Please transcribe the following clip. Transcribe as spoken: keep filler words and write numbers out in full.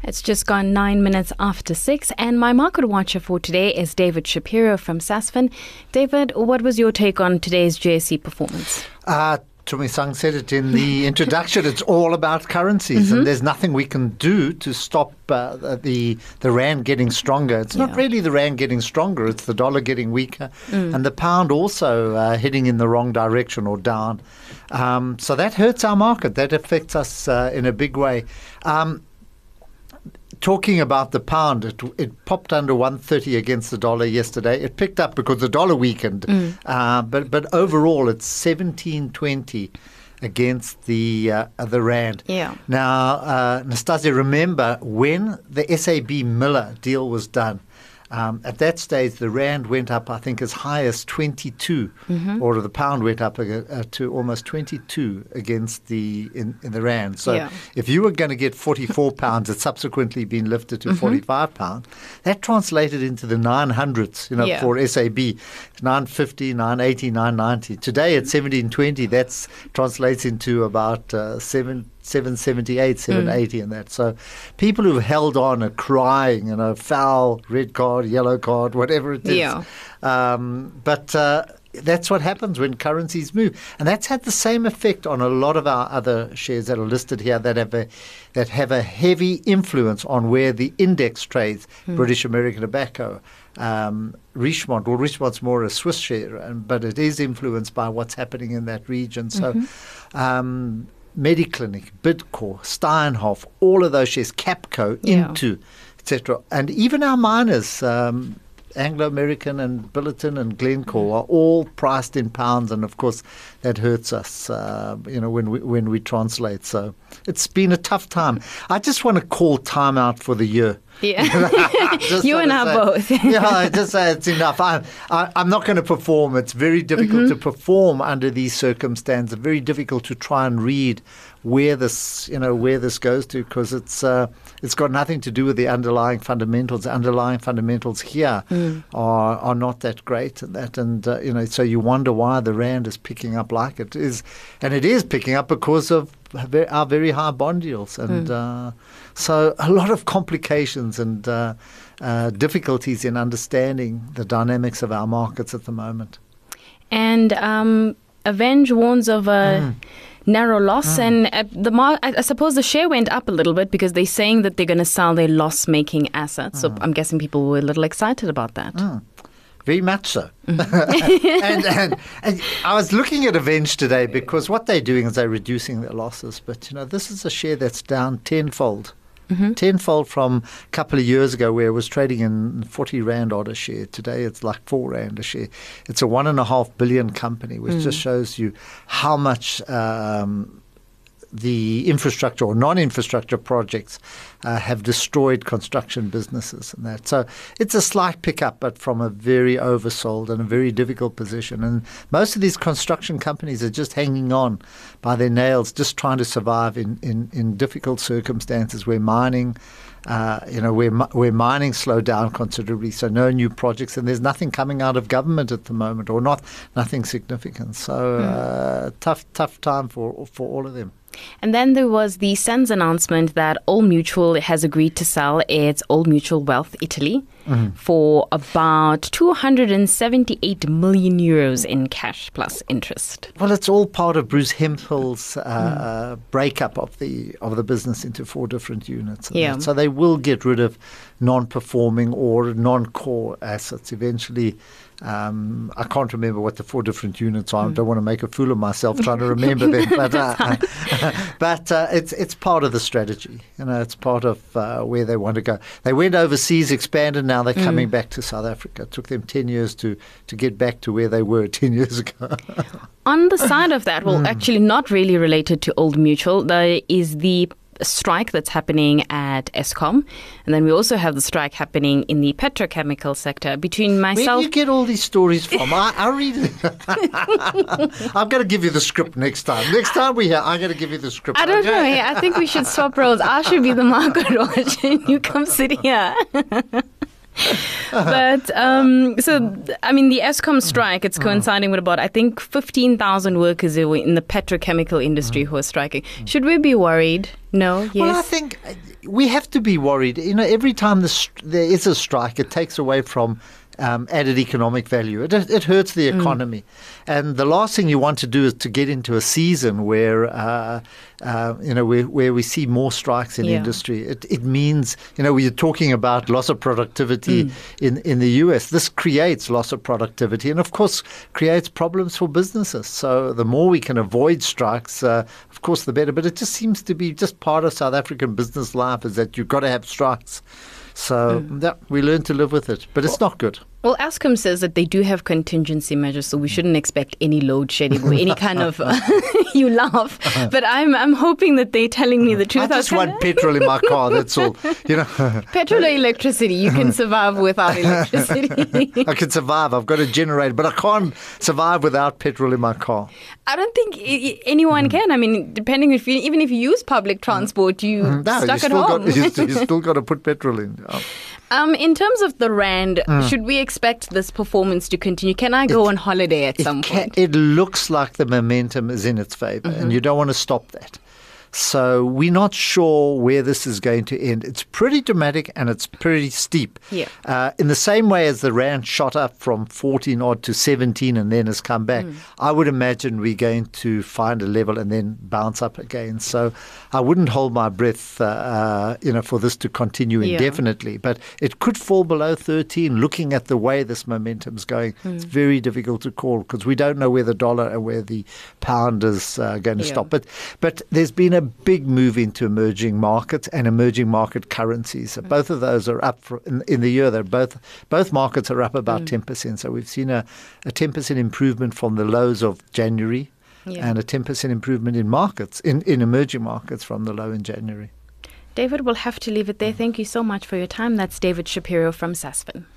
It's just gone nine minutes after six, and my market watcher for today is David Shapiro from Sasfin. David, what was your take on today's J S E performance? Uh, Tumi Sang said it in the introduction. It's all about currencies, Mm-hmm. and there's nothing we can do to stop uh, the the rand getting stronger. It's not Yeah. really the rand getting stronger; it's the dollar getting weaker, Mm. and the pound also uh, heading in the wrong direction or down. Um, so that hurts our market. That affects us uh, in a big way. Um, Talking about the pound, it, it popped under one thirty against the dollar yesterday. It picked up because the dollar weakened, Mm. uh, but but overall it's seventeen twenty against the uh, the rand. Yeah. Now, uh, Nastasia, remember when the S A B Miller deal was done? Um, at that stage, the rand went up, I think, as high as twenty-two, Mm-hmm. or the pound went up uh, to almost twenty-two against the in, in the rand. So, Yeah. if you were going to get forty-four pounds, it's subsequently been lifted to Mm-hmm. forty-five pounds. That translated into the nine hundreds, you know, Yeah. for S A B, nine fifty, nine eighty, nine ninety. Today at seventeen twenty, that translates into about uh, seven. seven seventy-eight, seven eighty, and that. So people who've held on are crying, you know, foul, red card, yellow card, whatever it is. Yeah. Um, but uh, that's what happens when currencies move. And that's had the same effect on a lot of our other shares that are listed here that have a, that have a heavy influence on where the index trades, British American Tobacco, um, Richemont. Well, Richemont's more a Swiss share, and, but it is influenced by what's happening in that region. So um, Mediclinic, Bidcorp, Steinhoff, all of those shares, Capco, Yeah. Into, et cetera. And even our miners, um, Anglo-American and Billiton and Glencore, are all priced in pounds, and of course that hurts us, uh, you know, when we when we translate. So it's been a tough time. I just want to call time out for the year. Yeah. Just You and wanna I say- both. yeah, I just say it's enough. I, I, I'm not going to perform. It's very difficult Mm-hmm. to perform under these circumstances. Very difficult to try and read where this, you know, where this goes to, because it's uh, it's got nothing to do with the underlying fundamentals. The underlying fundamentals here Mm. are are not that great, and that, and uh, you know, so you wonder why the rand is picking up like it is, and it is picking up because of ve- our very high bond yields, and uh, so a lot of complications and uh, uh, difficulties in understanding the dynamics of our markets at the moment. And um, Avenge warns of a narrow loss, and uh, the mar- I, I suppose the share went up a little bit because they're saying that they're going to sell their loss-making assets. So I'm guessing people were a little excited about that. Very much so. and, and, and I was looking at Avenge today because what they're doing is they're reducing their losses. But, you know, this is a share that's down tenfold. Tenfold from a couple of years ago where it was trading in forty rand odd a share. Today it's like four rand a share. It's a one and a half billion company, which just shows you how much um, the infrastructure or non-infrastructure projects uh, have destroyed construction businesses and that. So it's a slight pickup, but from a very oversold and a very difficult position. And most of these construction companies are just hanging on by their nails, just trying to survive in, in, in difficult circumstances where mining, uh, you know, where, mi- where mining slowed down considerably. So no new projects, and there's nothing coming out of government at the moment, or not nothing significant. So uh, tough, tough time for for all of them. And then there was the SENS announcement that Old Mutual has agreed to sell its Old Mutual Wealth Italy for about two hundred seventy-eight million euros in cash plus interest. Well, it's all part of Bruce Hempel's uh, breakup of the of the business into four different units. and Yeah. that. So they will get rid of non-performing or non-core assets eventually. Um, I can't remember what the four different units are. I don't want to make a fool of myself trying to remember them, but uh, but uh, it's it's part of the strategy. You know, it's part of uh, where they want to go. They went overseas, expanded. Now they're coming back to South Africa. It took them ten years to to get back to where they were ten years ago. On the side of that, well, actually not really related to Old Mutual, there is the strike that's happening at Eskom. And then we also have the strike happening in the petrochemical sector. Between Where do myself... you get all these stories from? I, I read it. I'm going to give you the script next time. Next time we hear, I'm going to give you the script. I don't okay? know. Yeah, I think we should swap roles. I should be the market watch and you come sit here. But um, so, I mean, the Eskom strike, it's coinciding with about, I think, fifteen thousand workers who were in the petrochemical industry who are striking. Should we be worried? No? Yes? Well, I think we have to be worried. You know, every time the, there is a strike, it takes away from Um, added economic value. It, it hurts the economy. Mm. And the last thing you want to do is to get into a season where, uh, uh, you know, where, where we see more strikes in yeah. industry. It, it means, you know, we're talking about loss of productivity mm. in, in the U S. This creates loss of productivity and, of course, creates problems for businesses. So the more we can avoid strikes, uh, of course, the better. But it just seems to be just part of South African business life is that you've got to have strikes. So mm. that, we learn to live with it, but it's not good. Well, Eskom says that they do have contingency measures, so we shouldn't expect any load shedding or any kind of. Uh, you laugh, but I'm I'm hoping that they're telling me the truth. I just want petrol in my car. That's all. You know, petrol or electricity. You can survive without electricity. I can survive. I've got a generator, but I can't survive without petrol in my car. I don't think I- anyone can. I mean, depending if you even if you use public transport, you no, stuck you at still home. Got, you, you still got to put petrol in. Oh. Um, in terms of the rand, mm. should we expect this performance to continue? Can I go it, on holiday at some can, point? It looks like the momentum is in its favor, mm-hmm. and you don't want to stop that. So we're not sure where this is going to end. It's pretty dramatic and it's pretty steep. Yeah. Uh, in the same way as the rand shot up from fourteen odd to seventeen and then has come back, mm. I would imagine we're going to find a level and then bounce up again. So I wouldn't hold my breath, uh, uh, you know, for this to continue yeah. indefinitely. But it could fall below thirteen. Looking at the way this momentum is going, mm. it's very difficult to call because we don't know where the dollar and where the pound is uh, going to yeah. stop. But but there's been a big move into emerging markets and emerging market currencies. So both of those are up for, in, in the year. They're both both markets are up about mm. ten percent. So we've seen a, a ten percent improvement from the lows of January yeah. and a ten percent improvement in markets, in, in emerging markets from the low in January. David, we'll have to leave it there. Thank you so much for your time. That's David Shapiro from Sasfin.